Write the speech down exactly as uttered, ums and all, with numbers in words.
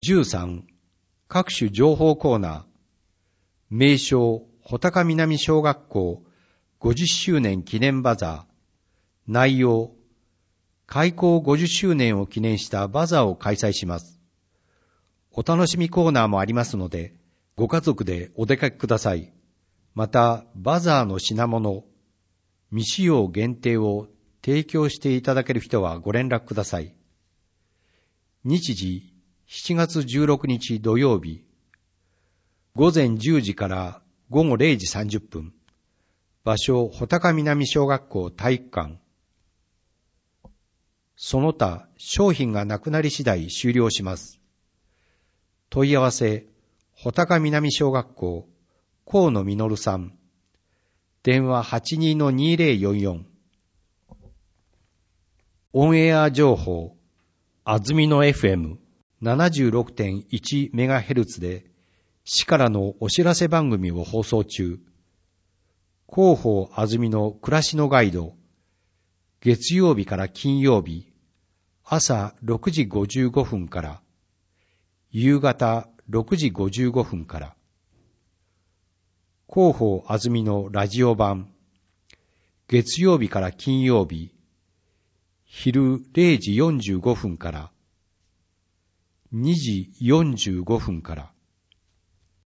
じゅうさん、各種情報コーナー、名称、穂高南小学校ごじゅっしゅうねん記念バザー、内容、開校ごじゅっしゅうねんを記念したバザーを開催します。お楽しみコーナーもありますので、ご家族でお出かけください。また、バザーの品物、未使用限定を提供していただける人はご連絡ください。日時、しちがつじゅうろくにち土曜日、ごぜんじゅうじからごごれいじさんじゅっぷん、場所、穂高南小学校体育館。その他、商品がなくなり次第終了します。問い合わせ、穂高南小学校、河野実さん。電話 はちにーのにーぜろよんよん。オンエア情報、あずみの エフエムななじゅうろくてんいちメガヘルツ で、市からのお知らせ番組を放送中。広報あずみの暮らしのガイド、月曜日から金曜日、朝ろくじごじゅうごふんから、夕方ろくじごじゅうごふんから、広報あずみのラジオ版、月曜日から金曜日、昼れいじよんじゅうごふんから、にじよんじゅうごふんから、